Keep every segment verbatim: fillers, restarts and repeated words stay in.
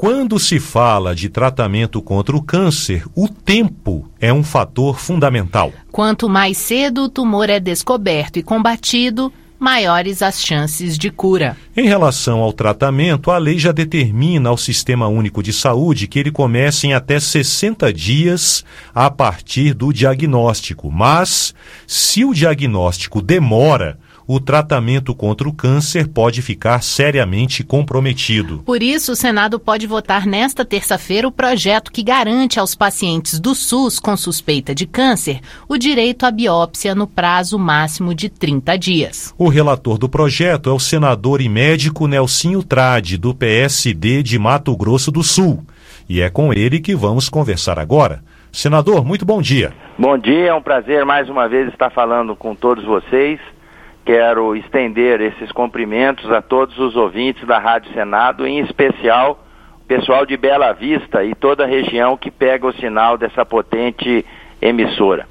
Quando se fala de tratamento contra o câncer, o tempo é um fator fundamental. Quanto mais cedo o tumor é descoberto e combatido, maiores as chances de cura. Em relação ao tratamento, a lei já determina ao Sistema Único de Saúde que ele comece em até sessenta dias a partir do diagnóstico. Mas, se o diagnóstico demora, o tratamento contra o câncer pode ficar seriamente comprometido. Por isso, o Senado pode votar nesta terça-feira o projeto que garante aos pacientes do SUS com suspeita de câncer o direito à biópsia no prazo máximo de trinta dias. O relator do projeto é o senador e médico Nelsinho Trade, do P S D de Mato Grosso do Sul. E é com ele que vamos conversar agora. Senador, muito bom dia. Bom dia, é um prazer mais uma vez estar falando com todos vocês. Quero estender esses cumprimentos a todos os ouvintes da Rádio Senado, em especial o pessoal de Bela Vista e toda a região que pega o sinal dessa potente emissora.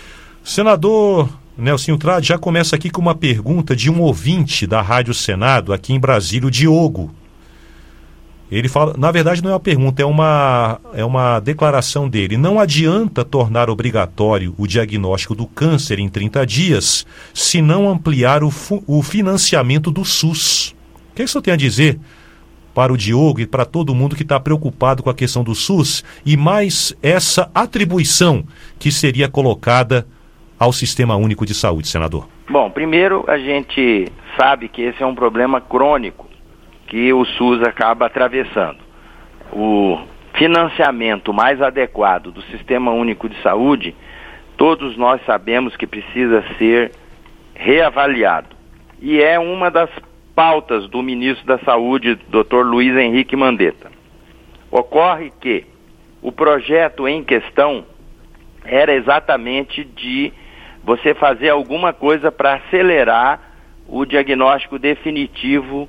Senador Nelsinho Trade, já começa aqui com uma pergunta de um ouvinte da Rádio Senado, aqui em Brasília, o Diogo. Ele fala, na verdade não é uma pergunta, é uma, é uma declaração dele. Não adianta tornar obrigatório o diagnóstico do câncer em trinta dias se não ampliar o, o financiamento do SUS. O que, é que o senhor tem a dizer para o Diogo e para todo mundo que está preocupado com a questão do SUS e mais essa atribuição que seria colocada ao Sistema Único de Saúde, senador? Bom, primeiro a gente sabe que esse é um problema crônico que o SUS acaba atravessando. O financiamento mais adequado do Sistema Único de Saúde, todos nós sabemos que precisa ser reavaliado. E é uma das pautas do ministro da Saúde, doutor Luiz Henrique Mandetta. Ocorre que o projeto em questão era exatamente de você fazer alguma coisa para acelerar o diagnóstico definitivo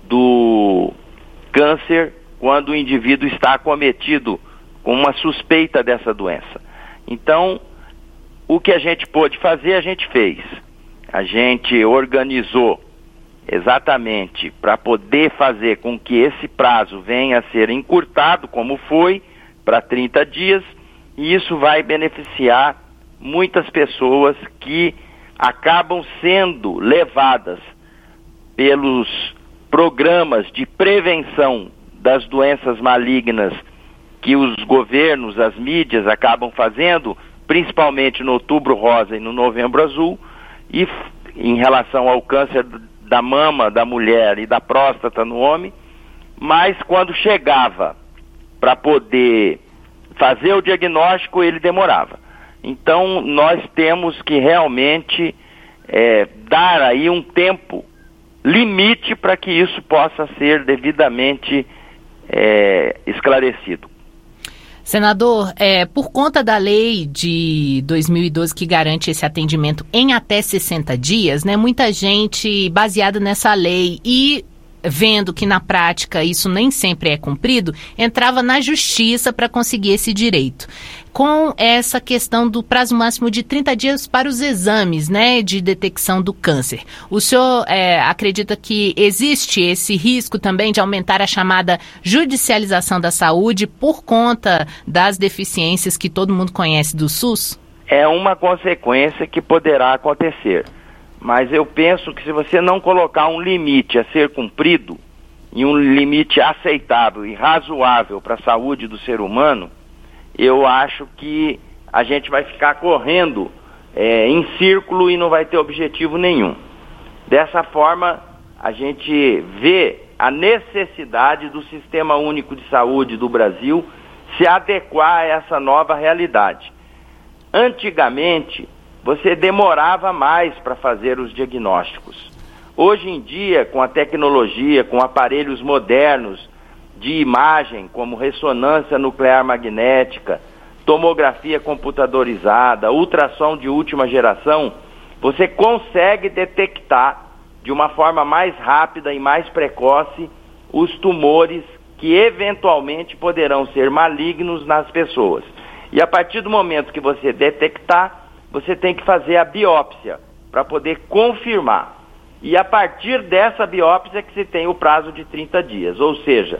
do câncer quando o indivíduo está acometido com uma suspeita dessa doença. Então, o que a gente pôde fazer, a gente fez. A gente organizou exatamente para poder fazer com que esse prazo venha a ser encurtado, como foi, para trinta dias, e isso vai beneficiar muitas pessoas que acabam sendo levadas pelos programas de prevenção das doenças malignas que os governos, as mídias acabam fazendo, principalmente no Outubro Rosa e no Novembro Azul, e em relação ao câncer da mama da mulher e da próstata no homem, mas quando chegava para poder fazer o diagnóstico, ele demorava. Então, nós temos que realmente é, dar aí um tempo limite para que isso possa ser devidamente é, esclarecido. Senador, é, por conta da lei de dois mil e doze que garante esse atendimento em até sessenta dias, né, muita gente baseada nessa lei e vendo que na prática isso nem sempre é cumprido, entrava na justiça para conseguir esse direito. Com essa questão do prazo máximo de trinta dias para os exames, né, de detecção do câncer, o senhor é, acredita que existe esse risco também de aumentar a chamada judicialização da saúde por conta das deficiências que todo mundo conhece do SUS? É uma consequência que poderá acontecer. Mas eu penso que se você não colocar um limite a ser cumprido, e um limite aceitável e razoável para a saúde do ser humano, eu acho que a gente vai ficar correndo é, em círculo e não vai ter objetivo nenhum. Dessa forma, a gente vê a necessidade do Sistema Único de Saúde do Brasil se adequar a essa nova realidade. Antigamente, você demorava mais para fazer os diagnósticos. Hoje em dia, com a tecnologia, com aparelhos modernos de imagem, como ressonância nuclear magnética, tomografia computadorizada, ultrassom de última geração, você consegue detectar de uma forma mais rápida e mais precoce os tumores que eventualmente poderão ser malignos nas pessoas. E a partir do momento que você detectar, você tem que fazer a biópsia para poder confirmar. E a partir dessa biópsia que se tem o prazo de trinta dias. Ou seja,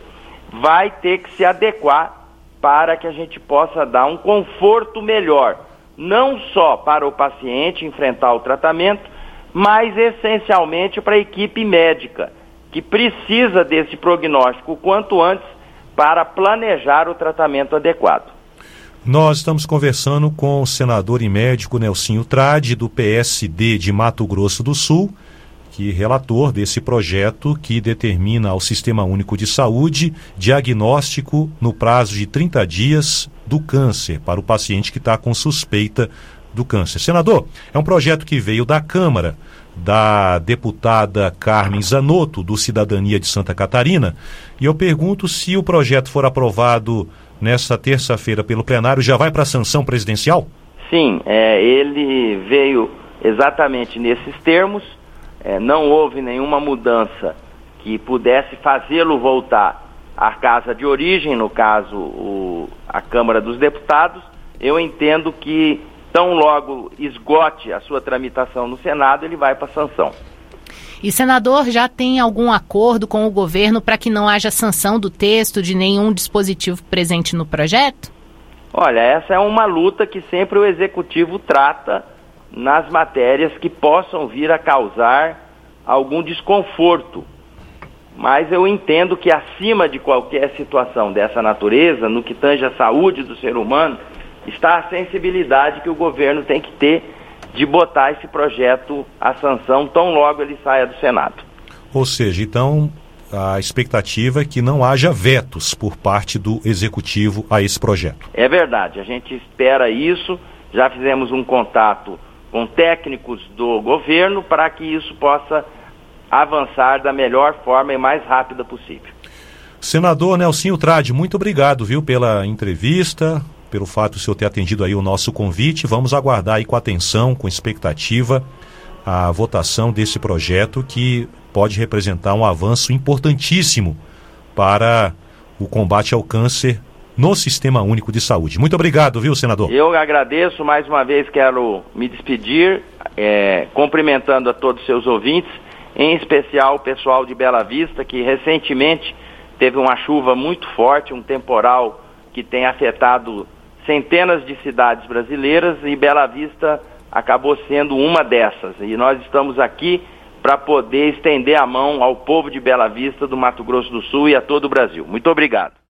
vai ter que se adequar para que a gente possa dar um conforto melhor, não só para o paciente enfrentar o tratamento, mas essencialmente para a equipe médica, que precisa desse prognóstico o quanto antes para planejar o tratamento adequado. Nós estamos conversando com o senador e médico Nelsinho Trade, do P S D de Mato Grosso do Sul, que é relator desse projeto que determina ao Sistema Único de Saúde diagnóstico no prazo de trinta dias do câncer para o paciente que está com suspeita do câncer. Senador, é um projeto que veio da Câmara, da deputada Carmen Zanotto, do Cidadania de Santa Catarina, e eu pergunto se o projeto for aprovado nessa terça-feira pelo plenário, já vai para a sanção presidencial? Sim, é, ele veio exatamente nesses termos, é, não houve nenhuma mudança que pudesse fazê-lo voltar à casa de origem, no caso o, a Câmara dos Deputados. Eu entendo que tão logo esgote a sua tramitação no Senado, ele vai para a sanção. E, senador, já tem algum acordo com o governo para que não haja sanção do texto de nenhum dispositivo presente no projeto? Olha, essa é uma luta que sempre o Executivo trata nas matérias que possam vir a causar algum desconforto. Mas eu entendo que acima de qualquer situação dessa natureza, no que tange a saúde do ser humano, está a sensibilidade que o governo tem que ter de botar esse projeto à sanção tão logo ele saia do Senado. Ou seja, então a expectativa é que não haja vetos por parte do Executivo a esse projeto. É verdade, a gente espera isso, já fizemos um contato com técnicos do governo para que isso possa avançar da melhor forma e mais rápida possível. Senador Nelsinho Trade, muito obrigado, viu, pela entrevista, pelo fato de o senhor ter atendido aí o nosso convite. Vamos aguardar aí com atenção, com expectativa, a votação desse projeto que pode representar um avanço importantíssimo para o combate ao câncer no Sistema Único de Saúde. Muito obrigado, viu, senador? Eu agradeço, mais uma vez quero me despedir, é, cumprimentando a todos os seus ouvintes, em especial o pessoal de Bela Vista, que recentemente teve uma chuva muito forte, um temporal que tem afetado centenas de cidades brasileiras, e Bela Vista acabou sendo uma dessas. E nós estamos aqui para poder estender a mão ao povo de Bela Vista, do Mato Grosso do Sul e a todo o Brasil. Muito obrigado.